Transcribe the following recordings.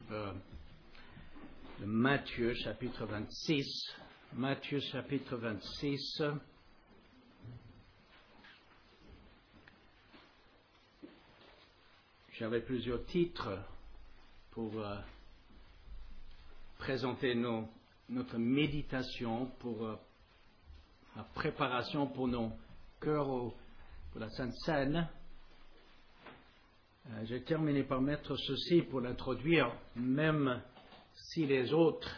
livre de Matthieu, chapitre 26. Matthieu, chapitre 26. J'avais plusieurs titres pour présenter notre méditation, pour la préparation pour nos cœurs pour la Sainte Seine. J'ai terminé par mettre ceci pour l'introduire, même si les autres,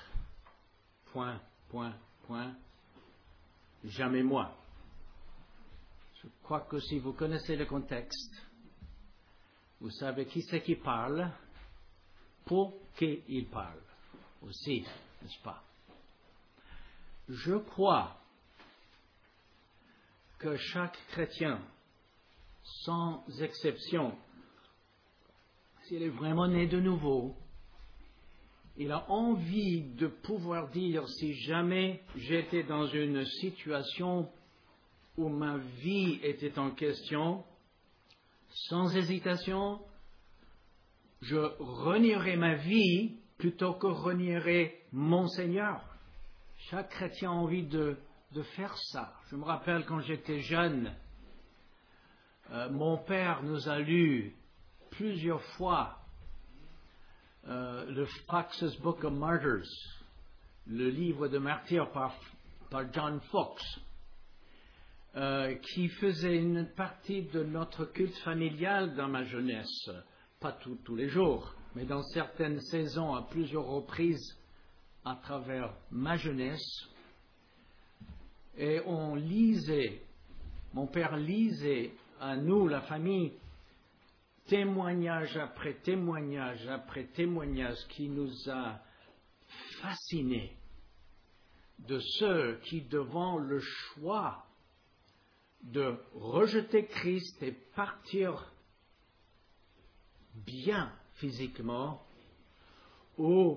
jamais moi. Je crois que si vous connaissez le contexte, vous savez qui c'est qui parle, pour qui il parle aussi, n'est-ce pas? Je crois que chaque chrétien, sans exception, s'il est vraiment né de nouveau, il a envie de pouvoir dire, si jamais j'étais dans une situation où ma vie était en question, sans hésitation, je renierai ma vie plutôt que renierai mon Seigneur. Chaque chrétien a envie de faire ça. Je me rappelle quand j'étais jeune, mon père nous a lu plusieurs fois le Fox's Book of Martyrs, le livre de martyrs par John Fox, qui faisait une partie de notre culte familial dans ma jeunesse. Pas tous les jours, mais dans certaines saisons, à plusieurs reprises, à travers ma jeunesse. Et on lisait, mon père lisait à nous, la famille, témoignage après témoignage après témoignage qui nous a fascinés de ceux qui, devant le choix de rejeter Christ et partir bien physiquement, ou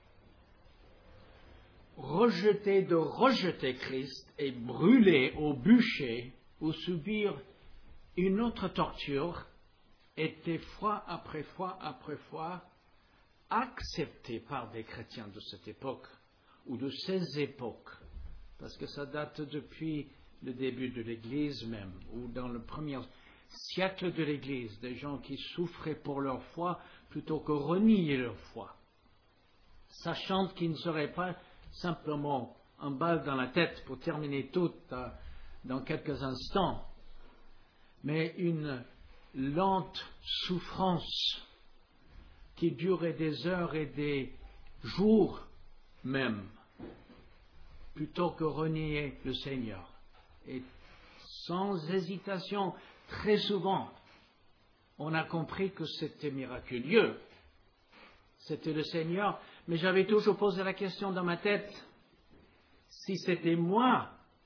rejeter Christ et brûler au bûcher ou subir une autre torture, était fois après fois accepté par des chrétiens de cette époque ou de ces époques, parce que ça date depuis le début de l'Église même, ou dans le premier siècle de l'Église, des gens qui souffraient pour leur foi plutôt que renier leur foi, sachant qu'ils ne seraient pas simplement un balle dans la tête pour terminer tout dans quelques instants, mais une lente souffrance qui durait des heures et des jours même, plutôt que renier le Seigneur. Et sans hésitation, très souvent, on a compris que c'était miraculeux. C'était le Seigneur, mais j'avais toujours posé la question dans ma tête, si c'était moi,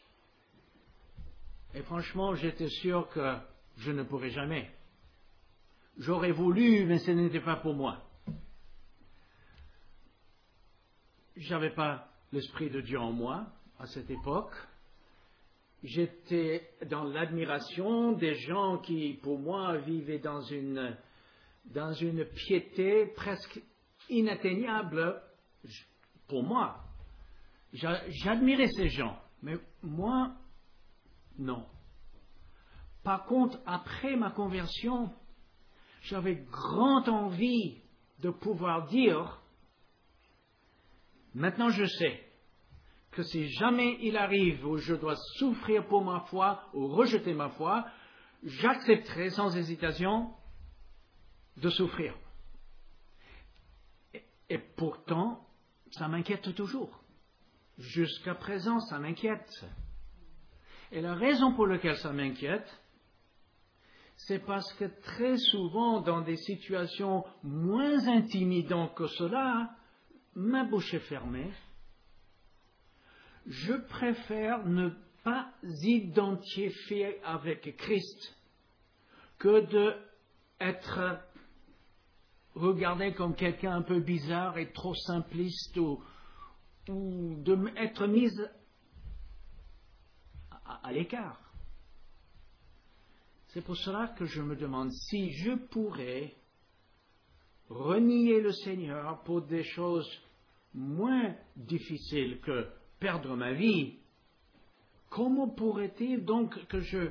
et franchement, j'étais sûr que je ne pourrais jamais. J'aurais voulu, mais ce n'était pas pour moi. Je n'avais pas l'Esprit de Dieu en moi à cette époque. J'étais dans l'admiration des gens qui, pour moi, vivaient dans une piété presque inatteignable pour moi. J'admirais ces gens, mais moi, non. Par contre, après ma conversion, j'avais grande envie de pouvoir dire, maintenant je sais que si jamais il arrive où je dois souffrir pour ma foi ou rejeter ma foi, j'accepterai sans hésitation de souffrir. Et pourtant, ça m'inquiète toujours. Jusqu'à présent, ça m'inquiète. Et la raison pour laquelle ça m'inquiète, c'est parce que très souvent, dans des situations moins intimidantes que cela, ma bouche est fermée. Je préfère ne pas identifier avec Christ que d'être regardé comme quelqu'un un peu bizarre et trop simpliste ou d'être mis à l'écart. C'est pour cela que je me demande si je pourrais renier le Seigneur pour des choses moins difficiles que perdre ma vie, comment pourrait-il donc que je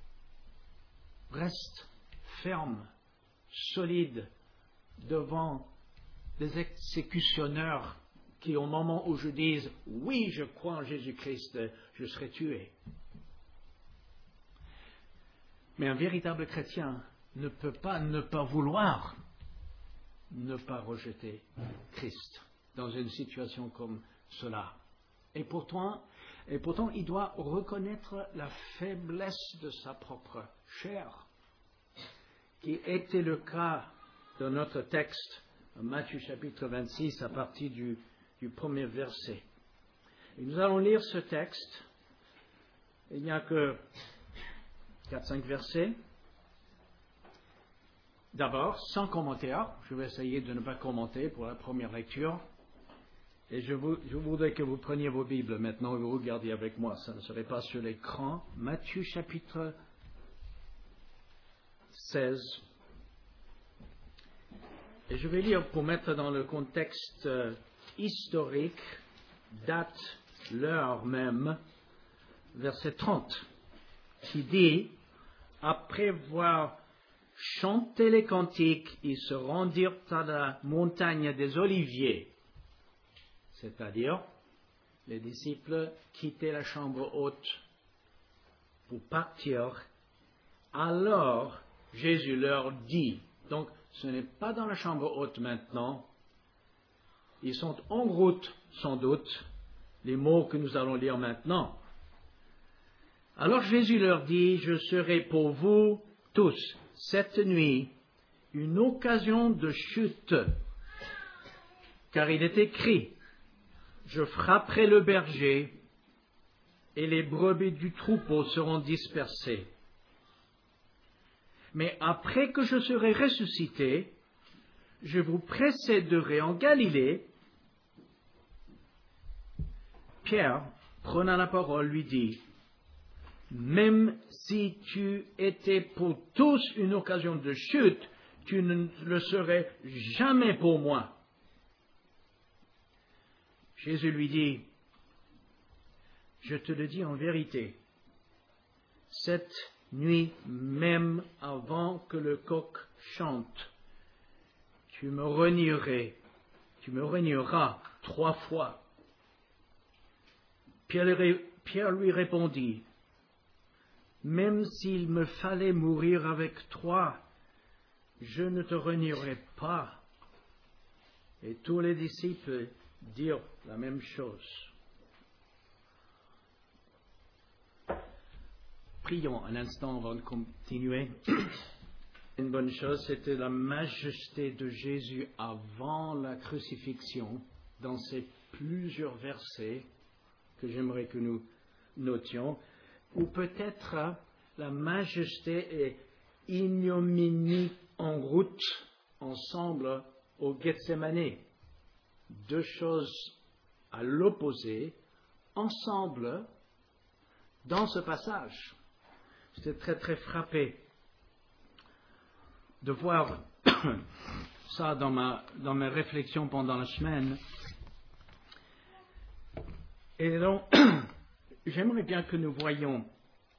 reste ferme, solide, devant des exécutionneurs qui, au moment où je dise « Oui, je crois en Jésus-Christ », je serai tué. Mais un véritable chrétien ne peut pas ne pas vouloir ne pas rejeter Christ dans une situation comme cela. Et pourtant, il doit reconnaître la faiblesse de sa propre chair, qui était le cas dans notre texte, Matthieu chapitre 26, à partir du premier verset. Et nous allons lire ce texte. Il n'y a que 4-5 versets. D'abord, sans commentaire. Je vais essayer de ne pas commenter pour la première lecture. Et je voudrais que vous preniez vos Bibles maintenant et vous regardiez avec moi. Ça ne serait pas sur l'écran. Matthieu chapitre 16. Et je vais lire pour mettre dans le contexte historique, date, l'heure même, verset 30, qui dit « Après avoir chanté les cantiques, ils se rendirent à la montagne des Oliviers. » C'est-à-dire, les disciples quittaient la chambre haute pour partir. Alors, Jésus leur dit, donc ce n'est pas dans la chambre haute maintenant, ils sont en route sans doute, les mots que nous allons lire maintenant. Alors Jésus leur dit, je serai pour vous tous cette nuit une occasion de chute, car il est écrit, je frapperai le berger et les brebis du troupeau seront dispersées. Mais après que je serai ressuscité, je vous précéderai en Galilée. Pierre, prenant la parole, lui dit, même si tu étais pour tous une occasion de chute, tu ne le serais jamais pour moi. Jésus lui dit, je te le dis en revérité, cette nuit même avant que le coq chante, tu me renieras 3 fois. Pierre lui répondit, même s'il me fallait mourir avec toi, je ne te renierai pas. Et tous les disciples dirent la même chose. Prions un instant avant de continuer. Une bonne chose, c'était la majesté de Jésus avant la crucifixion, dans ces plusieurs versets que j'aimerais que nous notions, ou peut-être la majesté et ignominie en route ensemble au Gethsémani. 2 choses à l'opposé, ensemble, dans ce passage. J'étais très très frappé de voir ça dans mes réflexions pendant la semaine. Et donc, j'aimerais bien que nous voyions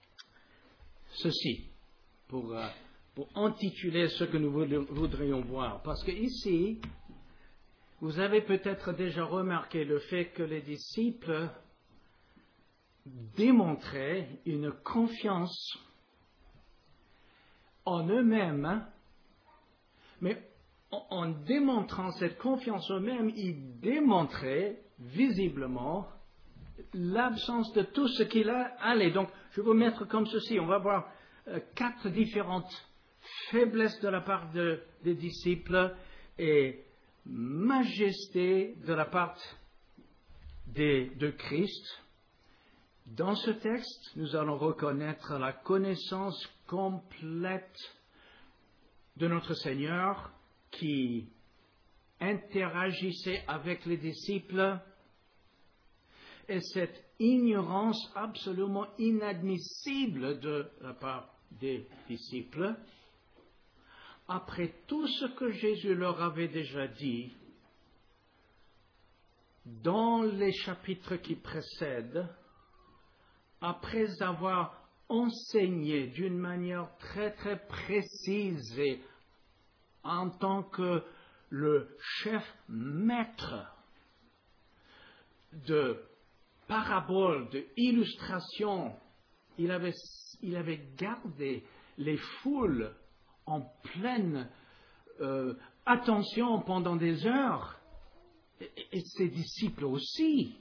ceci pour intituler ce que nous voudrions voir. Parce que ici, vous avez peut-être déjà remarqué le fait que les disciples démontraient une confiance en eux-mêmes, mais en démontrant cette confiance en eux-mêmes, ils démontraient visiblement l'absence de tout ce qu'il allait. Donc, je vais vous mettre comme ceci. On va voir 4 différentes faiblesses de la part des disciples et majesté de la part de Christ. Dans ce texte, nous allons reconnaître la connaissance complète de notre Seigneur qui interagissait avec les disciples et cette ignorance absolument inadmissible de la part des disciples. après tout ce que Jésus leur avait déjà dit, dans les chapitres qui précèdent, après avoir enseigné d'une manière très très précise et en tant que le chef maître de paraboles, d'illustrations, il avait gardé les foules en pleine attention pendant des heures, et ses disciples aussi.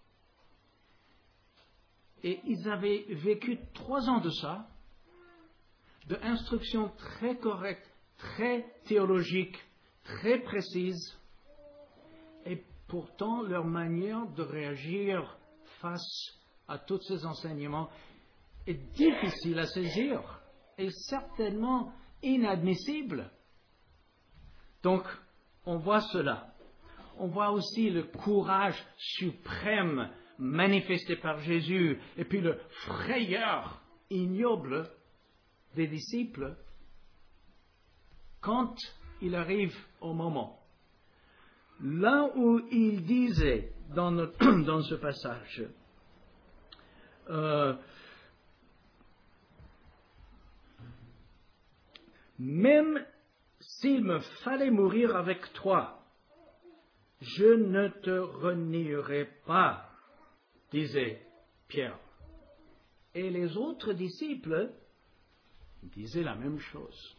Et ils avaient vécu 3 ans de ça, d'instructions très correctes, très théologiques, très précises, et pourtant leur manière de réagir face à tous ces enseignements est difficile à saisir et certainement inadmissible. Donc, on voit cela. On voit aussi le courage suprême manifesté par Jésus et puis le frayeur ignoble des disciples quand il arrive au moment. Là où il disait dans ce passage, même s'il me fallait mourir avec toi, je ne te renierai pas, disait Pierre. Et les autres disciples disaient la même chose.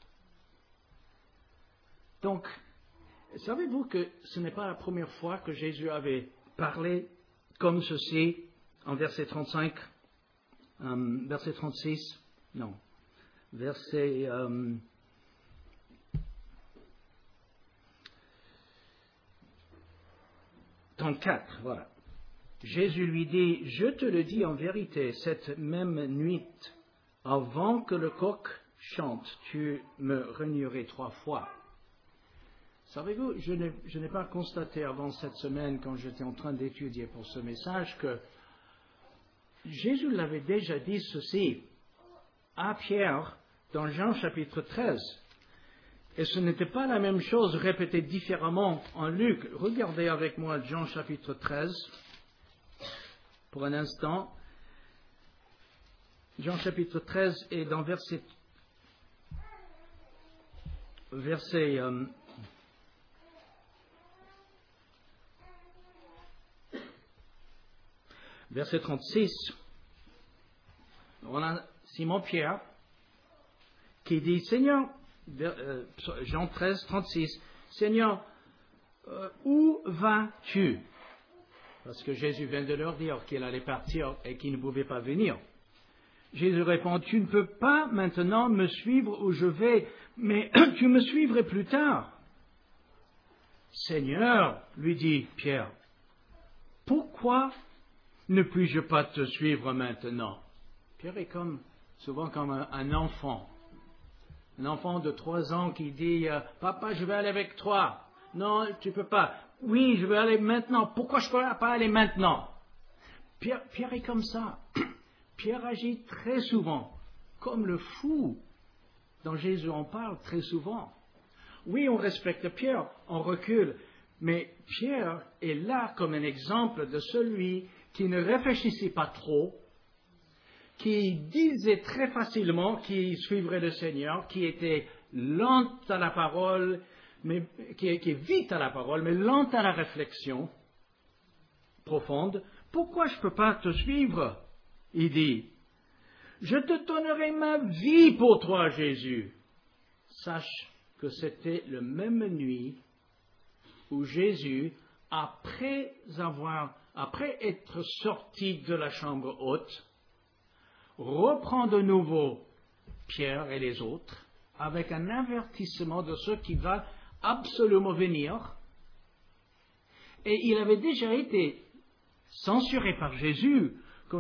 Donc, savez-vous que ce n'est pas la première fois que Jésus avait parlé comme ceci en verset 35, verset 36, non, verset 34, voilà. Jésus lui dit, je te le dis en vérité, cette même nuit, avant que le coq chante, tu me renierais 3 fois. Savez-vous, je n'ai pas constaté avant cette semaine, quand j'étais en train d'étudier pour ce message, que Jésus l'avait déjà dit ceci à Pierre dans Jean chapitre 13. Et ce n'était pas la même chose répétée différemment en Luc. Regardez avec moi Jean chapitre 13 pour un instant. Jean chapitre 13 est dans verset 36. On a Simon-Pierre qui dit, Seigneur, Jean 13, 36, Seigneur, où vas-tu? Parce que Jésus vient de leur dire qu'il allait partir et qu'il ne pouvait pas venir. Jésus répond, tu ne peux pas maintenant me suivre où je vais, mais tu me suivrais plus tard. Seigneur, lui dit Pierre, pourquoi ne puis-je pas te suivre maintenant? Pierre est souvent comme un enfant. Un enfant de 3 ans qui dit, papa, je vais aller avec toi. Non, tu ne peux pas. Oui, je vais aller maintenant. Pourquoi je ne peux pas aller maintenant? Pierre est comme ça. Pierre agit très souvent comme le fou dont Jésus en parle très souvent. Oui, on respecte Pierre, on recule, mais Pierre est là comme un exemple de celui qui ne réfléchissait pas trop, qui disait très facilement qu'il suivrait le Seigneur, qui était lent à la parole, mais qui est vite à la parole, mais lent à la réflexion profonde. Pourquoi je ne peux pas te suivre? Il dit, je te donnerai ma vie pour toi, Jésus. Sache que c'était la même nuit où Jésus, après être sorti de la chambre haute, reprend de nouveau Pierre et les autres avec un avertissement de ce qui va absolument venir. Et il avait déjà été censuré par Jésus quand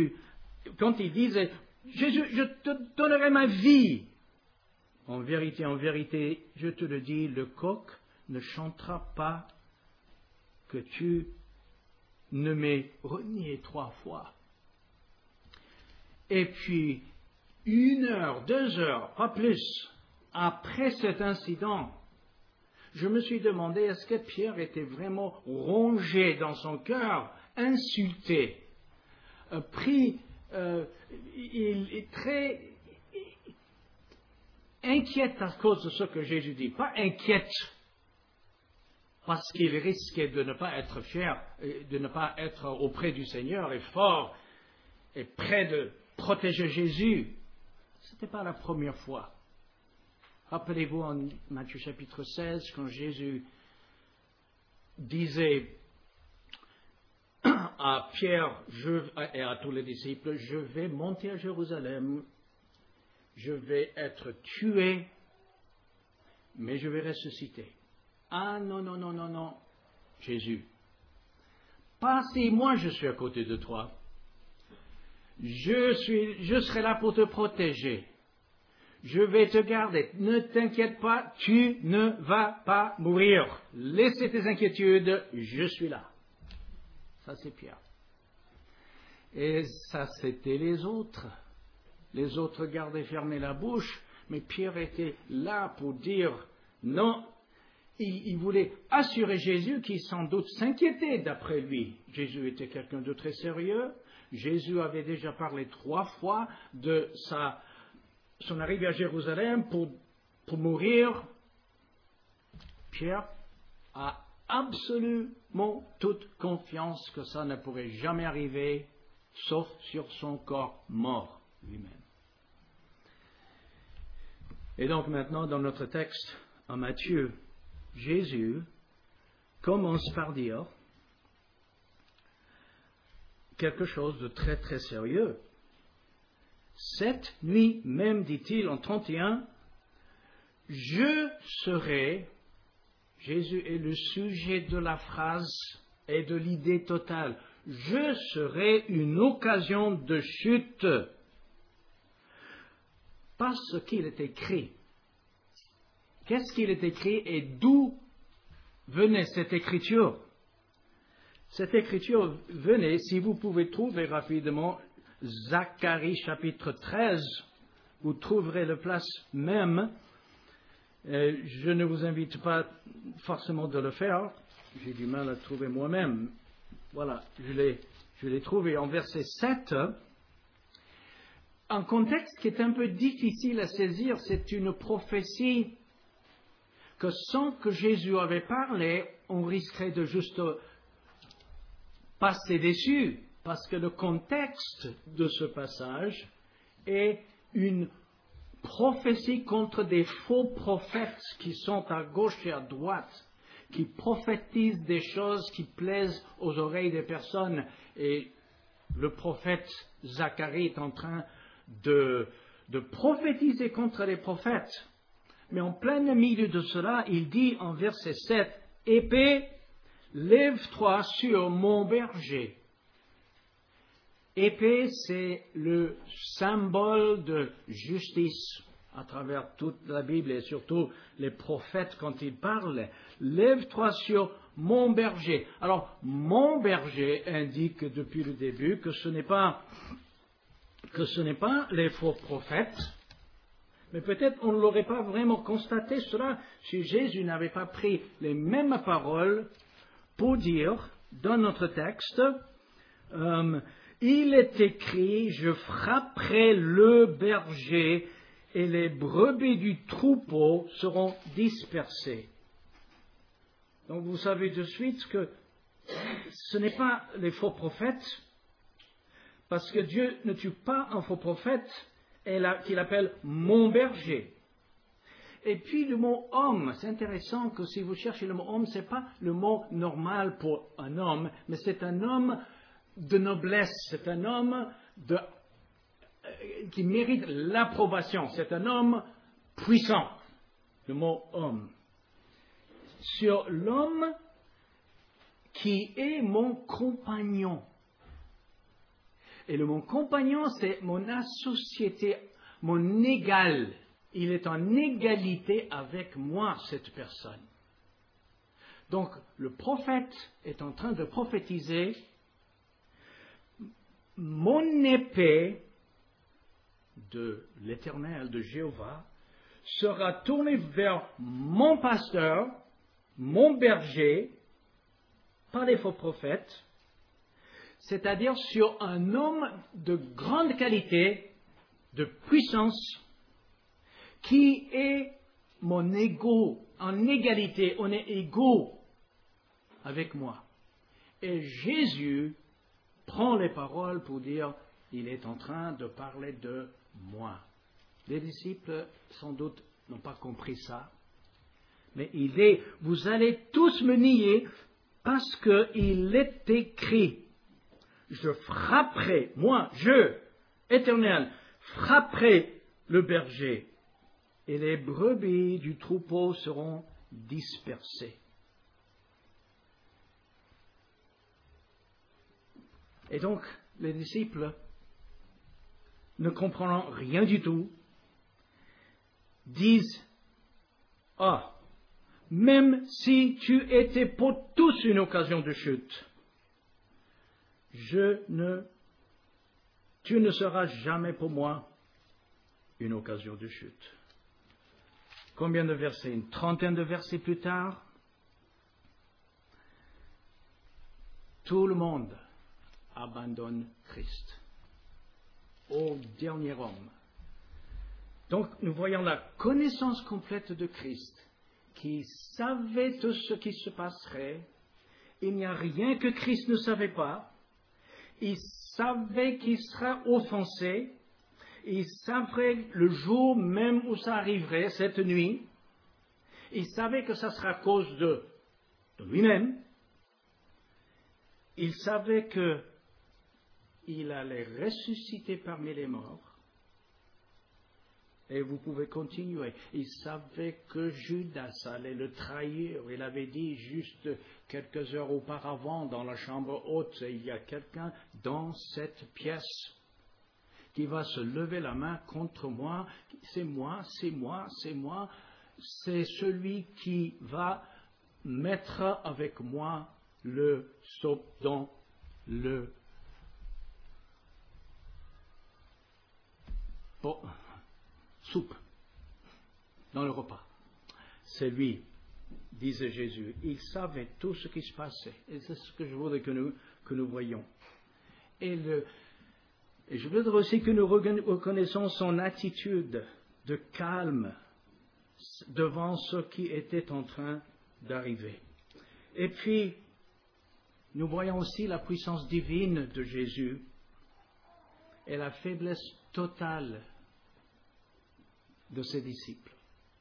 il disait « Jésus, je te donnerai ma vie ». En vérité, je te le dis, le coq ne chantera pas que tu ne m'aies renié 3 fois. Et puis, 1 heure, 2 heures, pas plus, après cet incident, je me suis demandé, est-ce que Pierre était vraiment rongé dans son cœur, insulté, il est très inquiète à cause de ce que Jésus dit, pas inquiète parce qu'il risquait de ne pas être fier, de ne pas être auprès du Seigneur et fort et prêt de protéger Jésus. Ce n'était pas la première fois. Rappelez-vous en Matthieu chapitre 16, quand Jésus disait à Pierre et à tous les disciples, je vais monter à Jérusalem, je vais être tué, mais je vais ressusciter. Ah non, non, non, non, non, Jésus, pas si moi je suis à côté de toi. Je serai là pour te protéger. Je vais te garder. Ne t'inquiète pas, tu ne vas pas mourir. Laissez tes inquiétudes, je suis là. Ça, c'est Pierre. Et ça, c'était les autres. Les autres gardaient fermé la bouche, mais Pierre était là pour dire non. Il voulait assurer Jésus qui sans doute s'inquiétait d'après lui. Jésus était quelqu'un de très sérieux. Jésus avait déjà parlé 3 fois de son arrivée à Jérusalem pour mourir. Pierre a absolument toute confiance que ça ne pourrait jamais arriver, sauf sur son corps mort lui-même. Et donc maintenant, dans notre texte, en Matthieu, Jésus commence par dire quelque chose de très très sérieux. Cette nuit même, dit-il en 31, je serai, Jésus est le sujet de la phrase et de l'idée totale, je serai une occasion de chute. Parce qu'il est écrit. Qu'est-ce qu'il est écrit et d'où venait cette écriture? Cette écriture venait, si vous pouvez trouver rapidement, Zacharie chapitre 13, vous trouverez la place même. Je ne vous invite pas forcément de le faire, j'ai du mal à trouver moi-même. Voilà, je l'ai trouvé en verset 7. Un contexte qui est un peu difficile à saisir, c'est une prophétie que sans que Jésus avait parlé, on risquerait de juste passer dessus, parce que le contexte de ce passage est une prophétie contre des faux prophètes qui sont à gauche et à droite, qui prophétisent des choses qui plaisent aux oreilles des personnes. Et le prophète Zacharie est en train de prophétiser contre les prophètes. Mais en plein milieu de cela, il dit en verset 7, « Épée, lève-toi sur mon berger. » Épée, c'est le symbole de justice à travers toute la Bible et surtout les prophètes quand ils parlent. « Lève-toi sur mon berger. » Alors, mon berger indique depuis le début que ce n'est pas les faux prophètes, mais peut-être on ne l'aurait pas vraiment constaté cela si Jésus n'avait pas pris les mêmes paroles pour dire, dans notre texte, il est écrit, je frapperai le berger et les brebis du troupeau seront dispersées. Donc vous savez de suite que ce n'est pas les faux prophètes, parce que Dieu ne tue pas un faux prophète qu'il appelle mon berger. Et puis le mot homme, c'est intéressant que si vous cherchez le mot homme, ce n'est pas le mot normal pour un homme, mais c'est un homme de noblesse, c'est un homme qui mérite l'approbation, c'est un homme puissant, le mot homme. Sur l'homme qui est mon compagnon. Et mon compagnon, c'est mon associé, mon égal. Il est en égalité avec moi, cette personne. Donc, le prophète est en train de prophétiser mon épée de l'Éternel, de Jéhovah, sera tourné vers mon pasteur, mon berger, pas les faux prophètes, c'est-à-dire sur un homme de grande qualité, de puissance, qui est mon égaux, en égalité, on est égaux avec moi. Et Jésus prend les paroles pour dire, il est en train de parler de moi. Les disciples, sans doute, n'ont pas compris ça. Mais vous allez tous me nier parce qu'il est écrit, je frapperai, moi, Éternel, frapperai le berger, et les brebis du troupeau seront dispersées. Et donc, les disciples, ne comprenant rien du tout, disent, ah, même si tu étais pour tous une occasion de chute, tu ne seras jamais pour moi une occasion de chute. Combien de versets? Une trentaine de versets plus tard, tout le monde abandonne Christ au dernier homme. Donc nous voyons la connaissance complète de Christ qui savait tout ce qui se passerait. Il n'y a rien que Christ ne savait pas. Il savait qu'il sera offensé. Il savait le jour même où ça arriverait, cette nuit. Il savait que ça sera à cause de lui-même. Il savait qu'il allait ressusciter parmi les morts. Et vous pouvez continuer. Il savait que Judas allait le trahir. Il avait dit juste quelques heures auparavant dans la chambre haute, il y a quelqu'un dans cette pièce qui va se lever la main contre moi. C'est moi, c'est moi, c'est moi. C'est celui qui va mettre avec moi le sceau dans le soupe, dans le repas. C'est lui, disait Jésus. Il savait tout ce qui se passait. Et c'est ce que je voudrais que nous voyions. Et je voudrais aussi que nous reconnaissons son attitude de calme devant ce qui était en train d'arriver. Et puis, nous voyons aussi la puissance divine de Jésus et la faiblesse totale de ses disciples.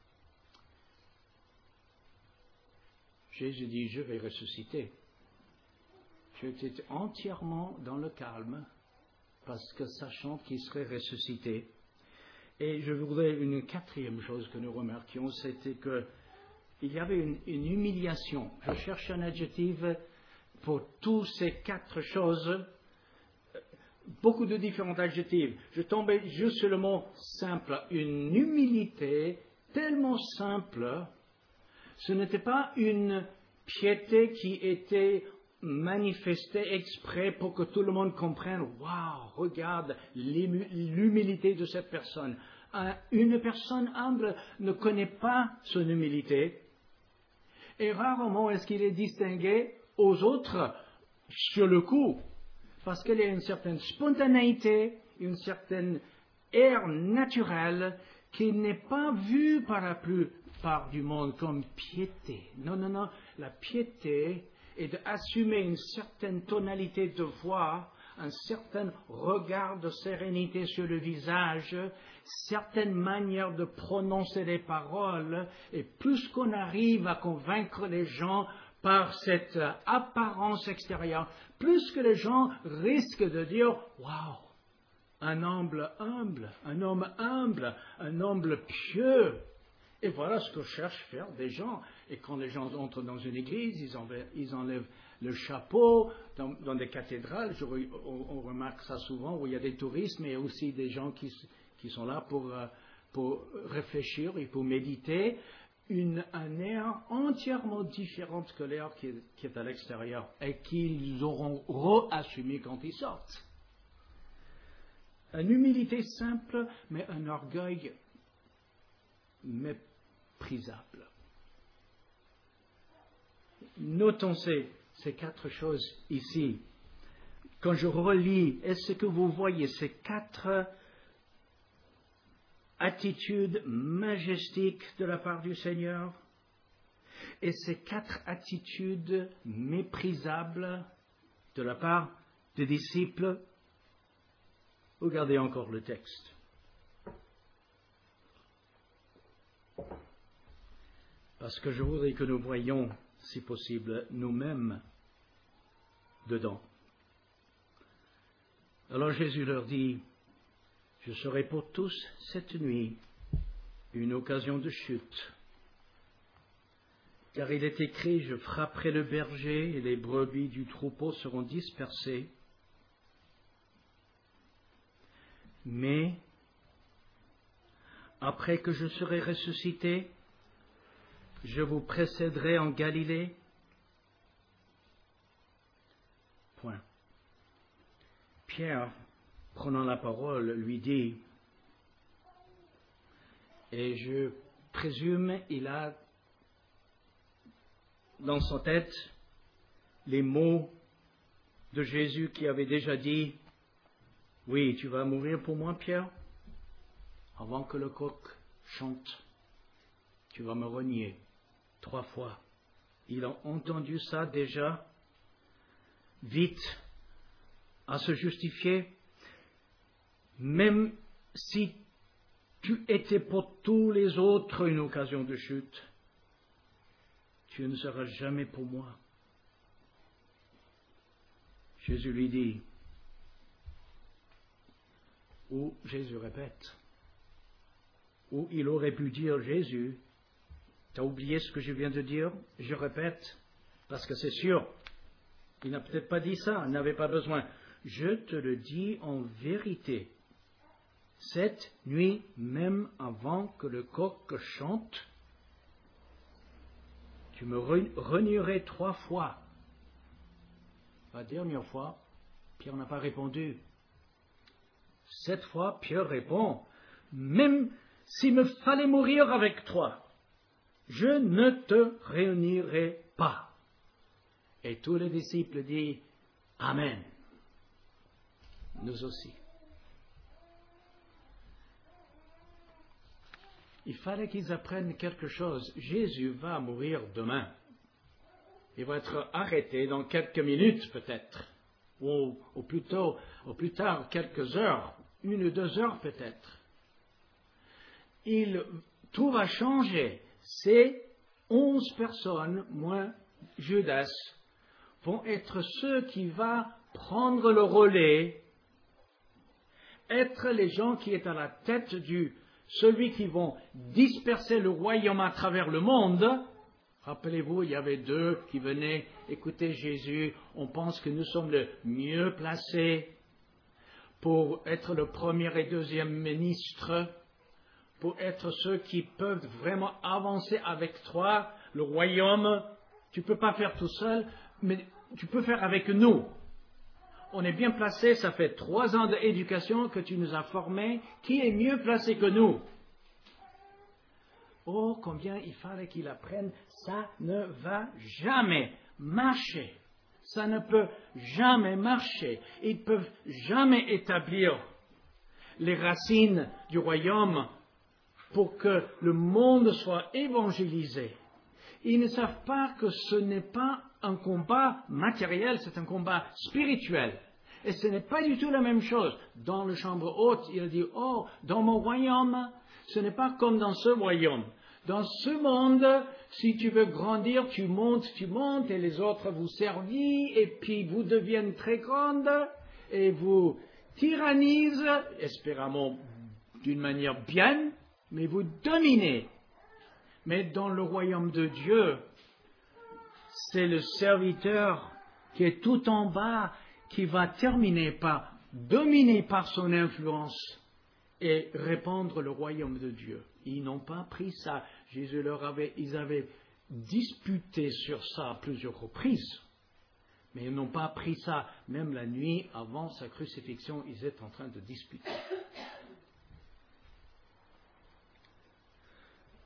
Jésus dit, je vais ressusciter. J'étais entièrement dans le calme, parce que sachant qu'il serait ressuscité. Et je voudrais une quatrième chose que nous remarquions, c'était qu'il y avait une humiliation. Je cherche un adjectif pour toutes ces quatre choses, beaucoup de différents adjectifs. Je tombais juste sur le mot simple, une humilité tellement simple. Ce n'était pas une piété qui était manifestée exprès pour que tout le monde comprenne, waouh, regarde l'humilité de cette personne. Une personne humble ne connaît pas son humilité. Et rarement est-ce qu'il est distingué aux autres sur le coup. Parce qu'il y a une certaine spontanéité, une certaine air naturel qui n'est pas vue par la plupart du monde comme piété. Non, non, non. La piété est d'assumer une certaine tonalité de voix, un certain regard de sérénité sur le visage, certaines manières de prononcer les paroles, et plus qu'on arrive à convaincre les gens par cette apparence extérieure, plus que les gens risquent de dire « Waouh, un homme humble, un homme pieux ». Et voilà ce que cherchent à faire des gens. Et quand les gens entrent dans une église, ils enlèvent le chapeau. Dans des cathédrales, on remarque ça souvent, où il y a des touristes, mais aussi des gens qui sont là pour réfléchir et pour méditer. Un air entièrement différent que l'air qui est à l'extérieur et qu'ils auront re-assumé quand ils sortent. Une humilité simple, mais un orgueil méprisable. Notons ces 4 choses ici. Quand je relis, est-ce que vous voyez ces 4 attitudes majestiques de la part du Seigneur et ces 4 attitudes méprisables de la part des disciples? Regardez encore le texte. Parce que je voudrais que nous voyions, si possible, nous-mêmes dedans. Alors Jésus leur dit, « Je serai pour tous cette nuit une occasion de chute. Car il est écrit, je frapperai le berger et les brebis du troupeau seront dispersées. Mais, après que je serai ressuscité, je vous précéderai en Galilée. » Point. Pierre, prenant la parole, lui dit, et je présume il a dans sa tête les mots de Jésus qui avait déjà dit, « Oui, tu vas mourir pour moi, Pierre, avant que le coq chante, tu vas me renier 3 fois. » Il a entendu ça déjà, vite, à se justifier, même si tu étais pour tous les autres une occasion de chute, tu ne seras jamais pour moi. Jésus lui dit, ou Jésus répète, ou il aurait pu dire, Jésus, tu as oublié ce que je viens de dire? Je répète, parce que c'est sûr, il n'a peut-être pas dit ça, il n'avait pas besoin. Je te le dis en vérité, cette nuit, même avant que le coq chante, tu me renierais 3 fois. La dernière fois, Pierre n'a pas répondu. Cette fois, Pierre répond, même s'il me fallait mourir avec toi, je ne te réunirai pas. Et tous les disciples disent, Amen. Nous aussi. Il fallait qu'ils apprennent quelque chose. Jésus va mourir demain. Il va être arrêté dans quelques minutes peut-être, ou plus tard quelques heures, 1 ou 2 heures peut-être. Tout va changer. Ces 11 personnes, moins Judas, vont être ceux qui vont prendre le relais, être les gens qui sont à la tête celui qui vont disperser le royaume à travers le monde. Rappelez-vous, il y avait 2 qui venaient écouter Jésus. On pense que nous sommes le mieux placés pour être le premier et deuxième ministre, pour être ceux qui peuvent vraiment avancer avec toi. Le royaume, tu ne peux pas faire tout seul, mais tu peux faire avec nous. On est bien placé, ça fait 3 ans d'éducation que tu nous as formés. Qui est mieux placé que nous? Oh, combien il fallait qu'ils apprennent, ça ne va jamais marcher. Ça ne peut jamais marcher. Ils ne peuvent jamais établir les racines du royaume pour que le monde soit évangélisé. Ils ne savent pas que ce n'est pas un combat matériel, c'est un combat spirituel. Et ce n'est pas du tout la même chose. Dans la chambre haute, il a dit, oh, dans mon royaume, ce n'est pas comme dans ce royaume. Dans ce monde, si tu veux grandir, tu montes, et les autres vous servent, et puis vous deviennent très grandes, et vous tyrannisent, espérément d'une manière bien, mais vous dominez. Mais dans le royaume de Dieu, c'est le serviteur qui est tout en bas qui va terminer par dominer par son influence et répandre le royaume de Dieu. Ils n'ont pas pris ça. Ils avaient disputé sur ça à plusieurs reprises, mais ils n'ont pas pris ça. Même la nuit avant sa crucifixion, ils étaient en train de disputer.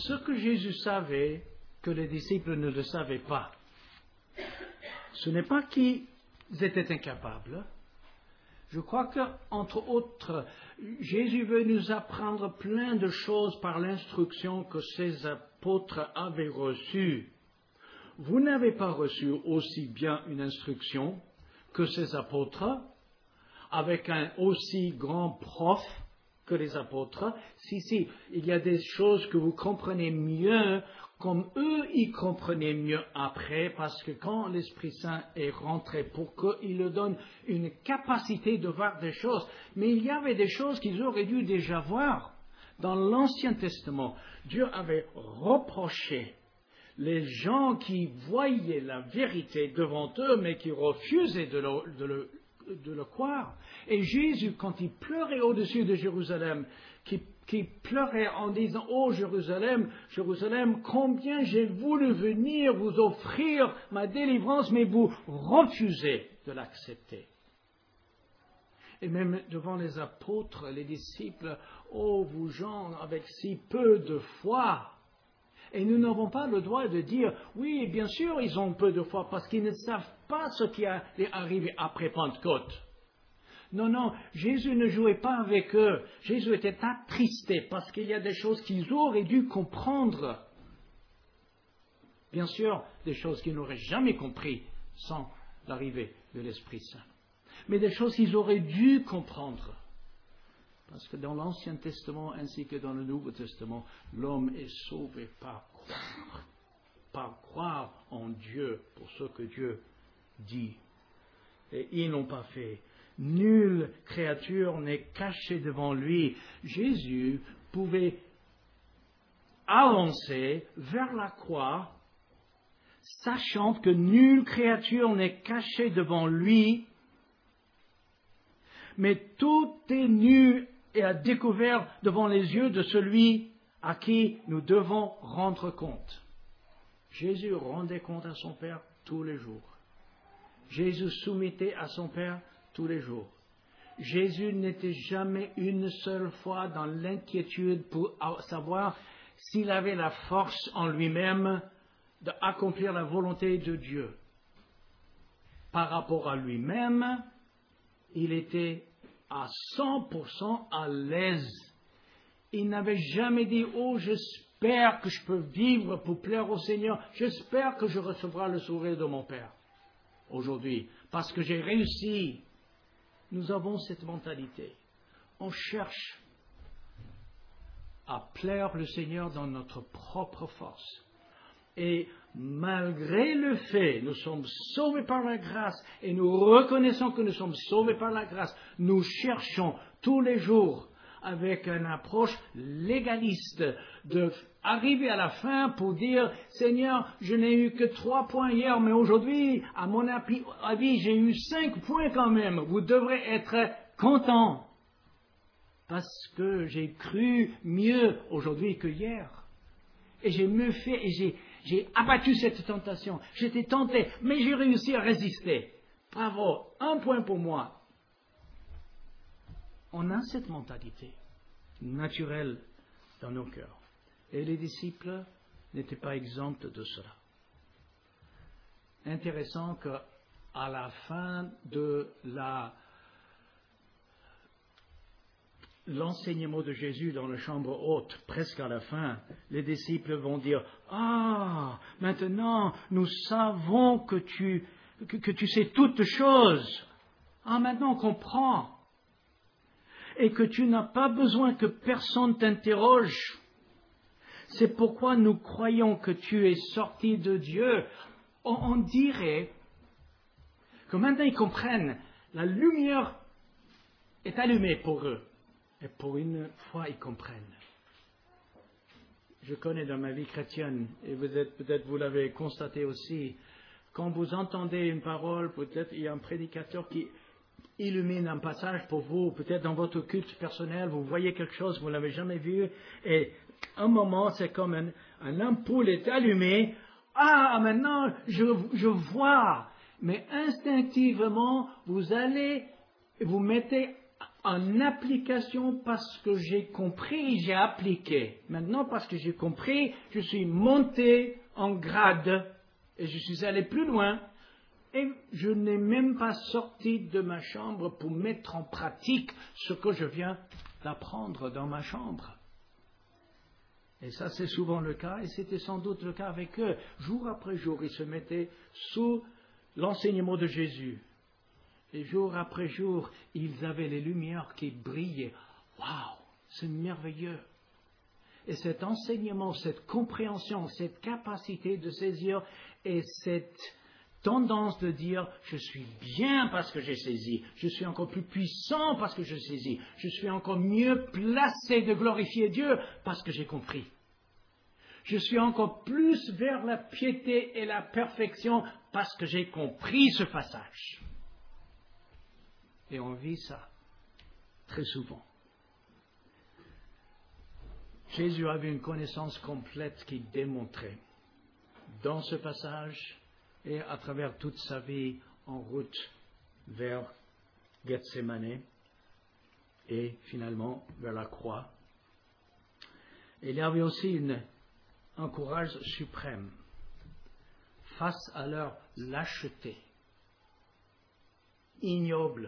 ce que Jésus savait, que les disciples ne le savaient pas. Ce n'est pas qu'ils étaient incapables. Je crois qu'entre autres, Jésus veut nous apprendre plein de choses par l'instruction que ses apôtres avaient reçue. Vous n'avez pas reçu aussi bien une instruction que ces apôtres, avec un aussi grand prof que les apôtres. Si, il y a des choses que vous comprenez mieux, comme eux, ils comprenaient mieux après, parce que quand l'Esprit Saint est rentré, pour qu'il leur donne une capacité de voir des choses, mais il y avait des choses qu'ils auraient dû déjà voir. Dans l'Ancien Testament, Dieu avait reproché les gens qui voyaient la vérité devant eux, mais qui refusaient de le croire. Et Jésus, quand il pleurait au-dessus de Jérusalem, qui pleurait en disant « Oh Jérusalem, Jérusalem, combien j'ai voulu venir vous offrir ma délivrance, mais vous refusez de l'accepter. » Et même devant les apôtres, les disciples, « Oh vous gens avec si peu de foi !» Et nous n'avons pas le droit de dire « Oui, bien sûr, ils ont peu de foi, parce qu'ils ne savent pas ce qui est arrivé après Pentecôte. » Non, Jésus ne jouait pas avec eux. Jésus était attristé parce qu'il y a des choses qu'ils auraient dû comprendre. Bien sûr, des choses qu'ils n'auraient jamais compris sans l'arrivée de l'Esprit Saint. Mais des choses qu'ils auraient dû comprendre. Parce que dans l'Ancien Testament ainsi que dans le Nouveau Testament, l'homme est sauvé par croire en Dieu pour ce que Dieu dit. Et ils n'ont pas fait. Nulle créature n'est cachée devant lui. Jésus pouvait avancer vers la croix, sachant que nulle créature n'est cachée devant lui, mais tout est nu et à découvert devant les yeux de celui à qui nous devons rendre compte. Jésus rendait compte à son Père tous les jours. Jésus soumettait à son Père tous les jours. Jésus n'était jamais une seule fois dans l'inquiétude pour savoir s'il avait la force en lui-même d'accomplir la volonté de Dieu. Par rapport à lui-même, il était à 100% à l'aise. Il n'avait jamais dit « Oh, j'espère que je peux vivre pour plaire au Seigneur. J'espère que je recevrai le sourire de mon Père aujourd'hui, parce que j'ai réussi. » Nous avons cette mentalité. On cherche à plaire le Seigneur dans notre propre force. Et malgré le fait, nous sommes sauvés par la grâce et nous reconnaissons que nous sommes sauvés par la grâce, nous cherchons tous les jours avec une approche légaliste d'arriver à la fin pour dire « Seigneur, je n'ai eu que 3 points hier, mais aujourd'hui, à mon avis, j'ai eu 5 points quand même. Vous devrez être content parce que j'ai cru mieux aujourd'hui que hier. Et j'ai mieux fait et j'ai abattu cette tentation. J'étais tenté, mais j'ai réussi à résister. Bravo, 1 point pour moi. » On a cette mentalité naturelle dans nos cœurs. Et les disciples n'étaient pas exempts de cela. Intéressant qu'à la fin de l'enseignement de Jésus dans la chambre haute, presque à la fin, les disciples vont dire « Ah, maintenant nous savons que tu sais toutes choses. Ah, maintenant on comprend. Et que tu n'as pas besoin que personne t'interroge. C'est pourquoi nous croyons que tu es sorti de Dieu. » On dirait que maintenant ils comprennent. La lumière est allumée pour eux. Et pour une fois, ils comprennent. Je connais dans ma vie chrétienne, et peut-être vous l'avez constaté aussi, quand vous entendez une parole, peut-être il y a un prédicateur qui illumine un passage pour vous, peut-être dans votre culte personnel, vous voyez quelque chose, vous ne l'avez jamais vu, et un moment, c'est comme un ampoule est allumée. Ah, maintenant, je vois. Mais instinctivement, vous allez, vous mettez en application parce que j'ai compris, j'ai appliqué. Maintenant, parce que j'ai compris, je suis monté en grade et je suis allé plus loin. Et je n'ai même pas sorti de ma chambre pour mettre en pratique ce que je viens d'apprendre dans ma chambre. Et ça, c'est souvent le cas, et c'était sans doute le cas avec eux. Jour après jour, ils se mettaient sous l'enseignement de Jésus. Et jour après jour, ils avaient les lumières qui brillaient. Waouh, c'est merveilleux! Et cet enseignement, cette compréhension, cette capacité de saisir et cette tendance de dire « je suis bien parce que j'ai saisi, je suis encore plus puissant parce que je saisis, je suis encore mieux placé de glorifier Dieu parce que j'ai compris. Je suis encore plus vers la piété et la perfection parce que j'ai compris ce passage. » Et on vit ça très souvent. Jésus avait une connaissance complète qui démontrait dans ce passage et à travers toute sa vie en route vers Gethsémane et finalement vers la croix. Il y avait aussi un courage suprême face à leur lâcheté ignoble.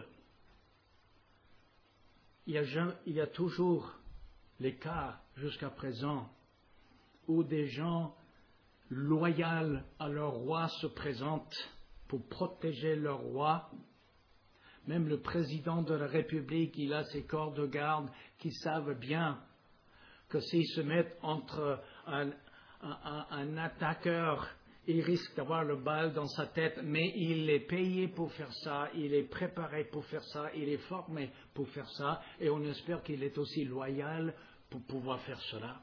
Il y a toujours les cas jusqu'à présent où des gens loyaux à leur roi se présentent pour protéger leur roi. Même le président de la République, il a ses corps de garde qui savent bien que s'ils se mettent entre un attaqueur, il risque d'avoir le bal dans sa tête, mais il est payé pour faire ça, il est préparé pour faire ça, il est formé pour faire ça, et on espère qu'il est aussi loyal pour pouvoir faire cela.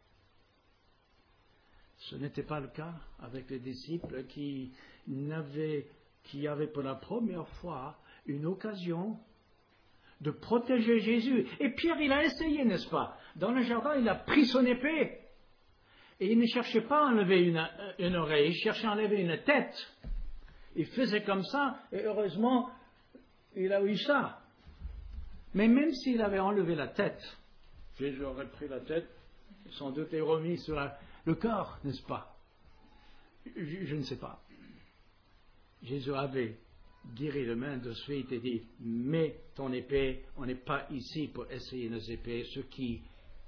Ce n'était pas le cas avec les disciples qui avaient pour la première fois une occasion de protéger Jésus. Et Pierre, il a essayé, n'est-ce pas? Dans le jardin, il a pris son épée. Et il ne cherchait pas à enlever une oreille, il cherchait à enlever une tête. Il faisait comme ça, et heureusement, il a eu ça. Mais même s'il avait enlevé la tête, Jésus aurait pris la tête, sans doute et remis sur le corps, n'est-ce pas? Je ne sais pas. Jésus avait guéri les mains de suite et dit, mets ton épée, on n'est pas ici pour essayer nos épées. Ceux qui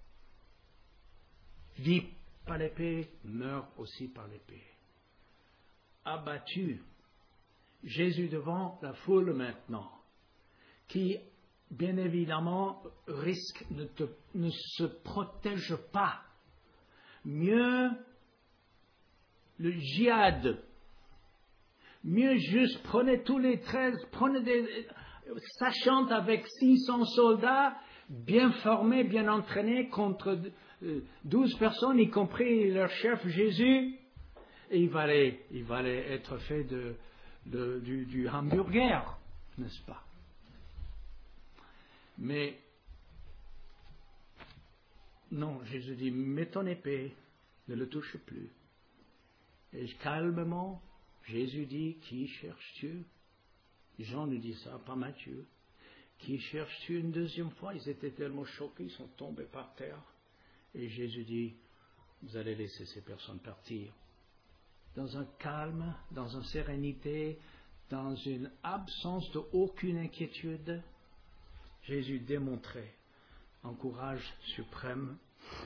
vivent par l'épée meurent aussi par l'épée. Abattu, Jésus devant la foule maintenant, qui bien évidemment risque ne se protège pas. Mieux le djihad, mieux juste prenez tous les 13, sachant avec 600 soldats bien formés, bien entraînés contre 12 personnes, y compris leur chef Jésus, et il valait être fait du hamburger, n'est-ce pas? Mais non, Jésus dit, mets ton épée, ne le touche plus. Et calmement, Jésus dit, qui cherches-tu? Jean nous dit ça, pas Matthieu. Qui cherches-tu une deuxième fois? Ils étaient tellement choqués, ils sont tombés par terre. Et Jésus dit, vous allez laisser ces personnes partir. Dans un calme, dans une sérénité, dans une absence d'aucune inquiétude, Jésus démontrait un courage suprême.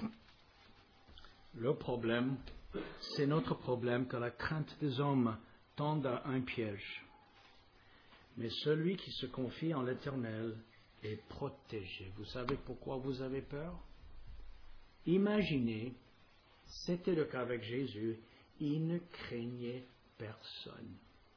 Le problème, c'est notre problème que la crainte des hommes tend à un piège. Mais celui qui se confie en l'Éternel est protégé. Vous savez pourquoi vous avez peur? Imaginez, c'était le cas avec Jésus, il ne craignait personne.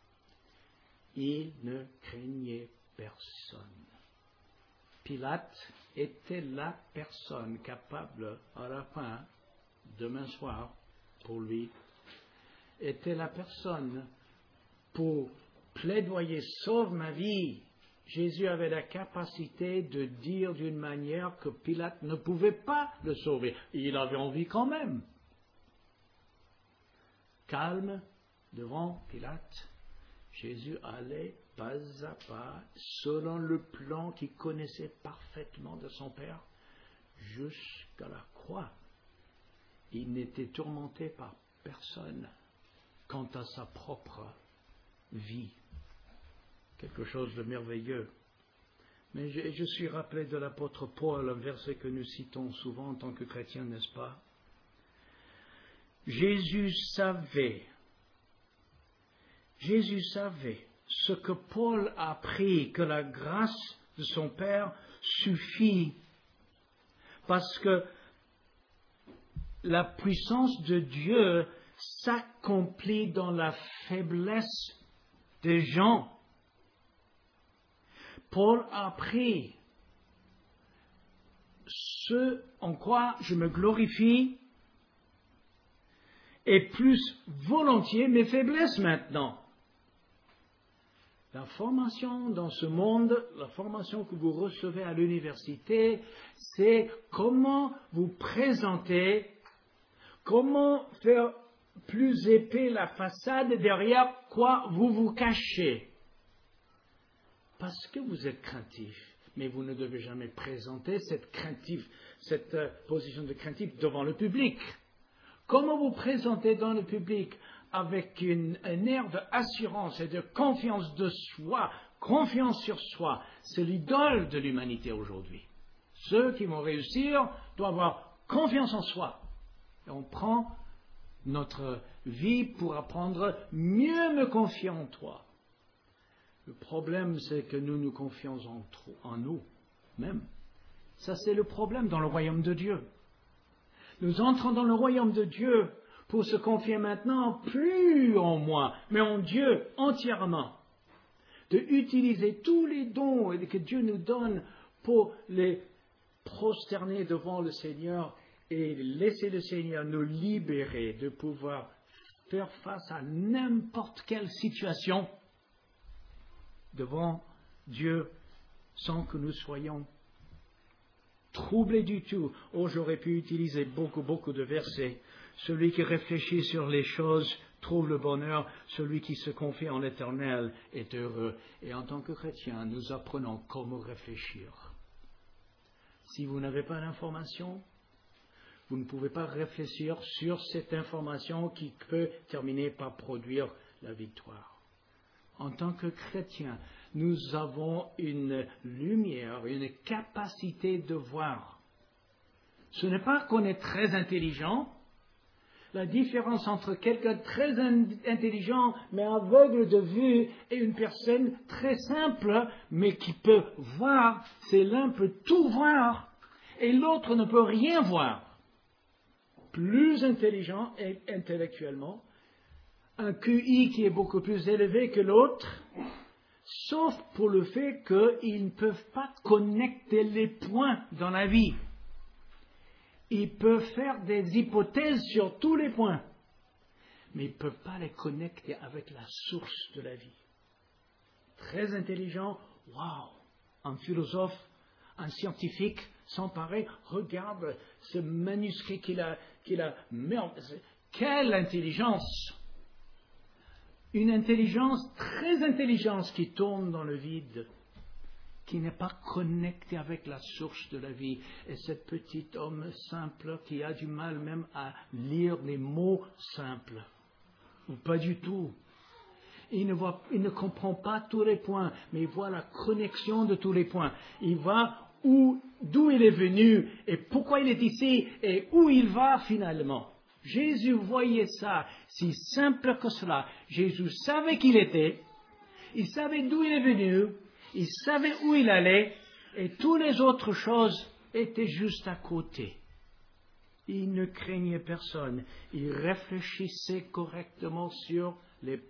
Il ne craignait personne. Pilate était la personne capable, à la fin, demain soir, pour lui, était la personne pour plaidoyer, sauve ma vie. Jésus avait la capacité de dire d'une manière que Pilate ne pouvait pas le sauver. Il avait envie quand même. Calme devant Pilate, Jésus allait pas à pas, selon le plan qu'il connaissait parfaitement de son Père, jusqu'à la croix. Il n'était tourmenté par personne quant à sa propre vie. Quelque chose de merveilleux. Mais je suis rappelé de l'apôtre Paul, un verset que nous citons souvent en tant que chrétiens, n'est-ce pas? Jésus savait ce que Paul a appris, que la grâce de son Père suffit, parce que la puissance de Dieu s'accomplit dans la faiblesse des gens. Paul a appris ce en quoi je me glorifie et plus volontiers mes faiblesses maintenant. La formation dans ce monde, la formation que vous recevez à l'université, c'est comment vous présenter, comment faire plus épais la façade derrière quoi vous vous cachez. Parce que vous êtes craintif, mais vous ne devez jamais présenter cette position de craintif devant le public. Comment vous présentez dans le public avec un air d'assurance et de confiance de soi, confiance sur soi, c'est l'idole de l'humanité aujourd'hui. Ceux qui vont réussir doivent avoir confiance en soi. Et on prend notre vie pour apprendre mieux me confier en toi. Le problème, c'est que nous nous confions en nous-mêmes. Ça, c'est le problème dans le royaume de Dieu. Nous entrons dans le royaume de Dieu pour se confier maintenant plus en moi, mais en Dieu entièrement. De utiliser tous les dons que Dieu nous donne pour les prosterner devant le Seigneur et laisser le Seigneur nous libérer de pouvoir faire face à n'importe quelle situation devant Dieu sans que nous soyons troublés du tout. Oh, j'aurais pu utiliser beaucoup de versets. Celui qui réfléchit sur les choses trouve le bonheur. Celui qui se confie en l'Éternel est heureux. Et en tant que chrétiens, nous apprenons comment réfléchir. Si vous n'avez pas d'information, vous ne pouvez pas réfléchir sur cette information qui peut terminer par produire la victoire. En tant que chrétiens, nous avons une lumière, une capacité de voir. Ce n'est pas qu'on est très intelligent. La différence entre quelqu'un de très intelligent mais aveugle de vue et une personne très simple mais qui peut voir, c'est l'un peut tout voir et l'autre ne peut rien voir. Plus intelligent et intellectuellement, un QI qui est beaucoup plus élevé que l'autre, sauf pour le fait qu'ils ne peuvent pas connecter les points dans la vie. Ils peuvent faire des hypothèses sur tous les points, mais ils ne peuvent pas les connecter avec la source de la vie. Très intelligent, waouh, un philosophe, un scientifique, sans pareil, regarde ce manuscrit qu'il a quelle intelligence! Une intelligence, très intelligente, qui tourne dans le vide, qui n'est pas connecté avec la source de la vie. Et ce petit homme simple qui a du mal même à lire les mots simples, ou pas du tout. Il ne comprend pas tous les points, mais il voit la connexion de tous les points. Il voit d'où il est venu, et pourquoi il est ici, et où il va finalement. Jésus voyait ça, si simple que cela. Jésus savait qui il était, il savait d'où il est venu, il savait où il allait, et toutes les autres choses étaient juste à côté. Il ne craignait personne, il réfléchissait correctement sur les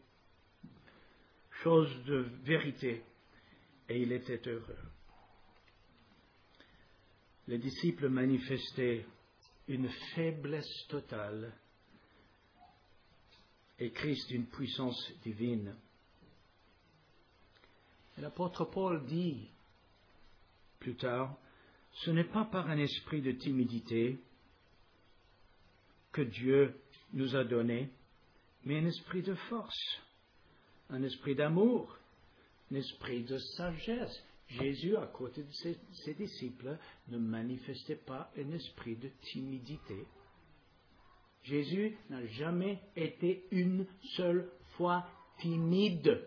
choses de vérité, et il était heureux. Les disciples manifestaient une faiblesse totale et Christ une puissance divine. Et l'apôtre Paul dit plus tard, ce n'est pas par un esprit de timidité que Dieu nous a donné, mais un esprit de force, un esprit d'amour, un esprit de sagesse. Jésus, à côté de ses disciples, ne manifestait pas un esprit de timidité. Jésus n'a jamais été une seule fois timide.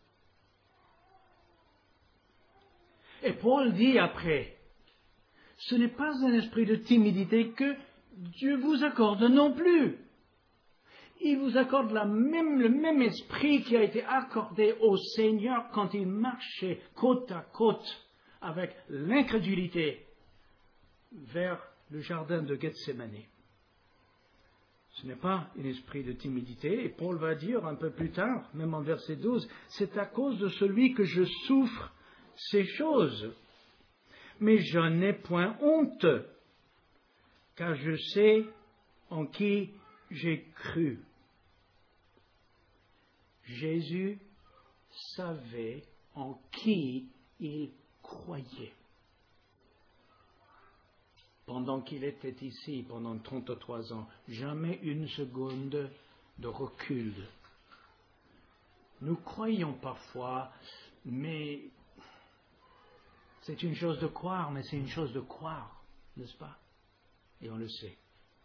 Et Paul dit après, ce n'est pas un esprit de timidité que Dieu vous accorde non plus. Il vous accorde le même esprit qui a été accordé au Seigneur quand il marchait côte à côte avec l'incrédulité vers le jardin de Gethsémani. Ce n'est pas un esprit de timidité, et Paul va dire un peu plus tard, même en verset 12, c'est à cause de celui que je souffre ces choses. Mais je n'ai point honte, car je sais en qui j'ai cru. Jésus savait en qui il croyait. Pendant qu'il était ici, pendant 33 ans, jamais une seconde de recul. Nous croyons parfois, mais c'est une chose de croire, mais c'est une chose de croire, n'est-ce pas? Et on le sait.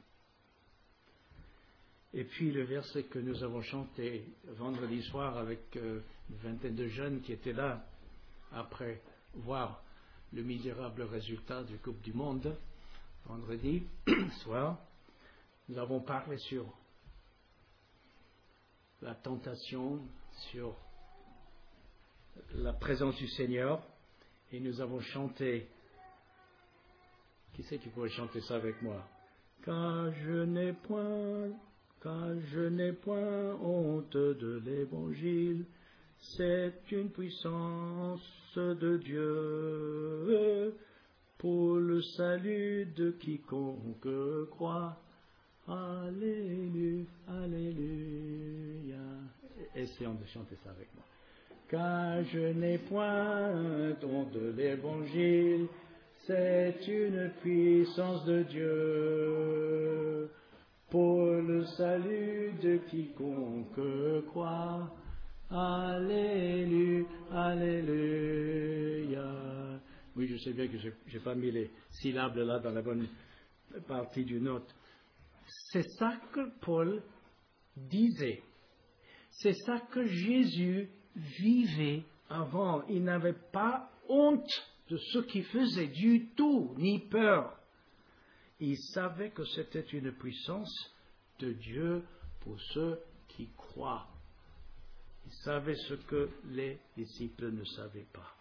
Et puis le verset que nous avons chanté vendredi soir avec une vingtaine de jeunes qui étaient là après voir le misérable résultat du Coupe du Monde, vendredi soir, nous avons parlé sur la tentation, sur la présence du Seigneur, et nous avons chanté. Qui c'est qui pourrait chanter ça avec moi? Car je n'ai point honte de l'Évangile, c'est une puissance de Dieu pour le salut de quiconque croit. Alléluia, alléluia. Essayons de chanter ça avec moi. Car je n'ai point honte de l'Évangile, c'est une puissance de Dieu pour le salut de quiconque croit. Alléluia, alléluia. Oui, je sais bien que je n'ai pas mis les syllabes là dans la bonne partie du note. C'est ça que Paul disait. C'est ça que Jésus vivait avant. Il n'avait pas honte de ce qu'il faisait du tout, ni peur. Il savait que c'était une puissance de Dieu pour ceux qui croient. Il savait ce que les disciples ne savaient pas.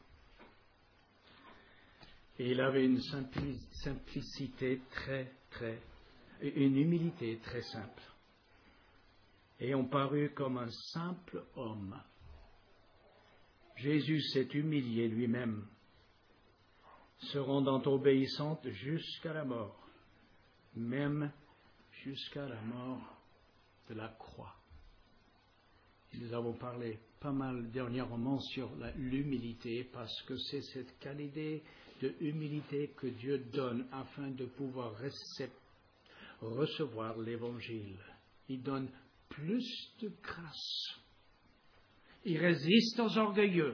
Et il avait une simplicité une humilité très simple. Ayant paru comme un simple homme, Jésus s'est humilié lui-même, se rendant obéissante jusqu'à la mort, même jusqu'à la mort de la croix. Nous avons parlé pas mal dernièrement sur l'humilité, parce que c'est cette qualité de humilité que Dieu donne afin de pouvoir recevoir l'Évangile. Il donne plus de grâce. Il résiste aux orgueilleux.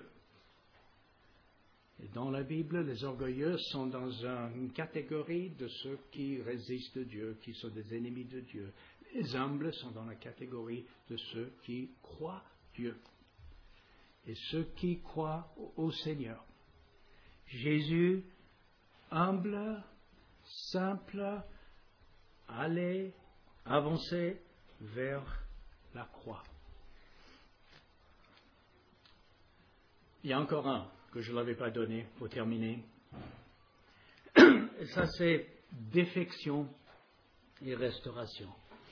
Et dans la Bible, les orgueilleux sont dans une catégorie de ceux qui résistent Dieu, qui sont des ennemis de Dieu. Les humbles sont dans la catégorie de ceux qui croient Dieu. Et ceux qui croient au Seigneur. Jésus, humble, simple, allait, avancer vers la croix. Il y a encore un que je ne l'avais pas donné pour terminer. Et ça, c'est défection et restauration.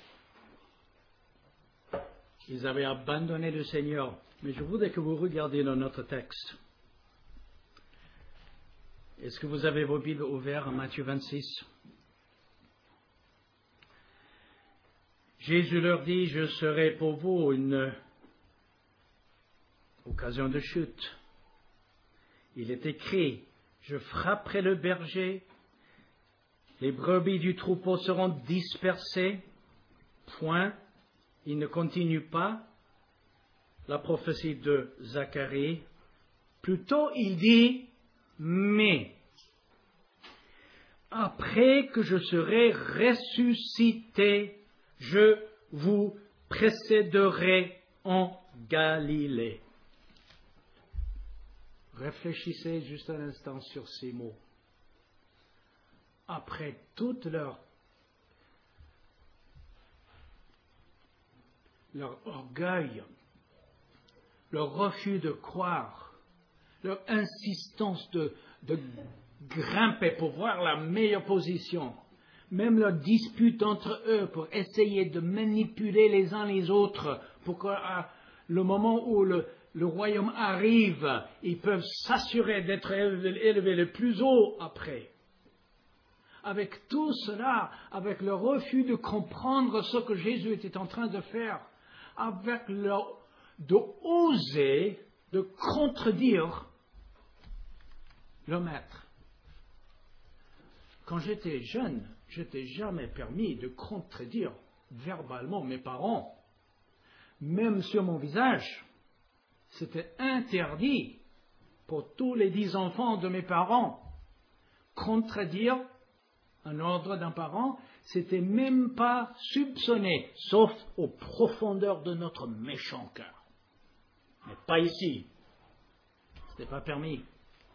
Ils avaient abandonné le Seigneur. Mais je voudrais que vous regardiez dans notre texte. Est-ce que vous avez vos Bibles ouvertes à Matthieu 26? Jésus leur dit, je serai pour vous une occasion de chute. Il est écrit, je frapperai le berger, les brebis du troupeau seront dispersées. Point. Il ne continue pas. la prophétie de Zacharie. Plutôt, il dit « mais ». Après que je serai ressuscité, je vous précéderai en Galilée. Réfléchissez juste un instant sur ces mots. Après toute leur orgueil, leur refus de croire, leur insistance de grimper pour voir la meilleure position, même leur dispute entre eux pour essayer de manipuler les uns les autres pour qu'à le moment où le royaume arrive, ils peuvent s'assurer d'être élevés le plus haut après. Avec tout cela, avec le refus de comprendre ce que Jésus était en train de faire, avec de oser de contredire le maître. Quand j'étais jeune, je n'étais jamais permis de contredire verbalement mes parents. Même sur mon visage, c'était interdit pour tous les 10 enfants de mes parents. Contredire un ordre d'un parent, c'était même pas soupçonné, sauf aux profondeurs de notre méchant cœur. Mais pas ici. Ce n'était pas permis.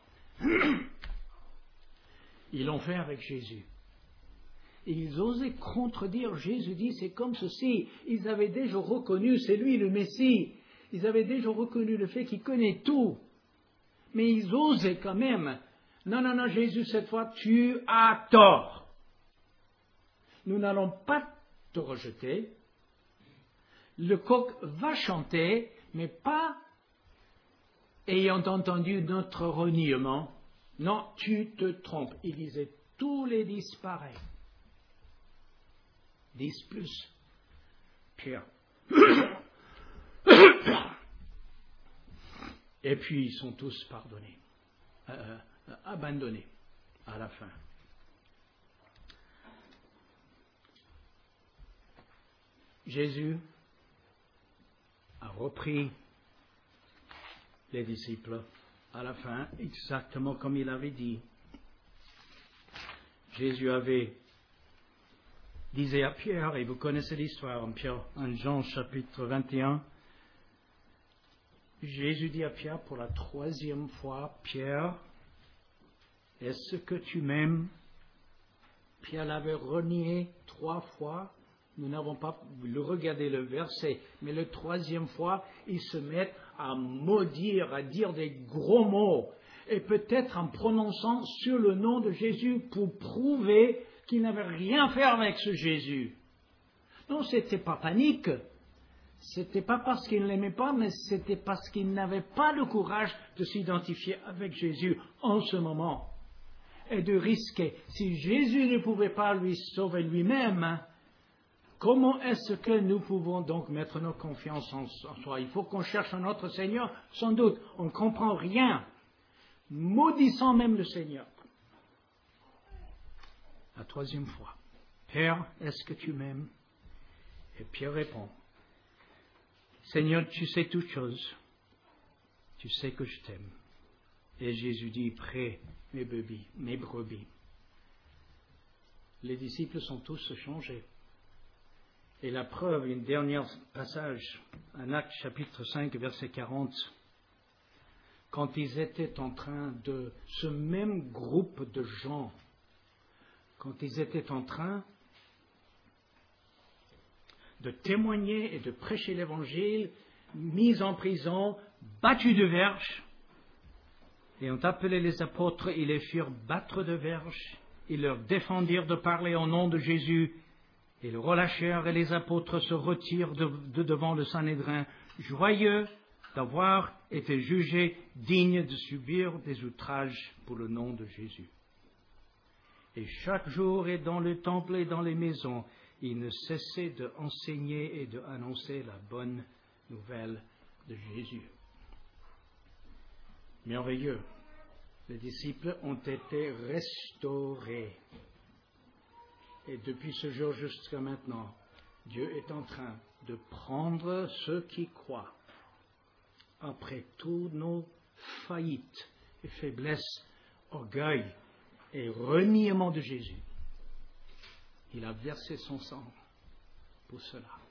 Ils l'ont fait avec Jésus. Et ils osaient contredire. Jésus dit, c'est comme ceci. Ils avaient déjà reconnu, c'est lui le Messie. Ils avaient déjà reconnu le fait qu'il connaît tout. Mais ils osaient quand même. Non, Jésus, cette fois, tu as tort. Nous n'allons pas te rejeter. Le coq va chanter, mais pas ayant entendu notre reniement. Non, tu te trompes. Il disait, tous les 10 pareils. 10 plus Pierre. Et puis ils sont tous pardonnés, abandonnés à la fin. Jésus a repris les disciples à la fin, exactement comme il avait dit. Jésus disait à Pierre, et vous connaissez l'histoire en Jean chapitre 21, Jésus dit à Pierre pour la 3e fois, Pierre, est-ce que tu m'aimes? Pierre l'avait renié 3 fois. Nous n'avons pas regardé le verset, mais la 3e fois, ils se mettent à maudire, à dire des gros mots, et peut-être en prononçant sur le nom de Jésus pour prouver qu'ils n'avaient rien fait avec ce Jésus. Non, c'était pas panique. C'était pas parce qu'ils ne l'aimaient pas, mais c'était parce qu'ils n'avaient pas le courage de s'identifier avec Jésus en ce moment. Et de risquer. Si Jésus ne pouvait pas lui sauver lui-même, comment est-ce que nous pouvons donc mettre nos confiances en soi? Il faut qu'on cherche un autre Seigneur, sans doute. On ne comprend rien. Maudissant même le Seigneur. La 3e fois. Père, est-ce que tu m'aimes? Et Pierre répond, Seigneur, tu sais toutes choses. Tu sais que je t'aime. Et Jésus dit, près mes brebis. Les disciples sont tous changés. Et la preuve, une dernière passage, un Acte chapitre 5, verset 40, quand ils étaient en train de, ce même groupe de gens, quand ils étaient en train de témoigner et de prêcher l'Évangile, mis en prison, battus de verges, et ont appelé les apôtres, ils les firent battre de verges, ils leur défendirent de parler au nom de Jésus, ils le relâchèrent et les apôtres se retirent de devant le Sanhédrin, joyeux d'avoir été jugés dignes de subir des outrages pour le nom de Jésus. Et chaque jour, et dans le temple et dans les maisons, ils ne cessaient d'enseigner et d'annoncer la bonne nouvelle de Jésus. Merveilleux. Les disciples ont été restaurés. Et depuis ce jour jusqu'à maintenant, Dieu est en train de prendre ceux qui croient après toutes nos faillites et faiblesses, orgueil et reniement de Jésus. Il a versé son sang pour cela.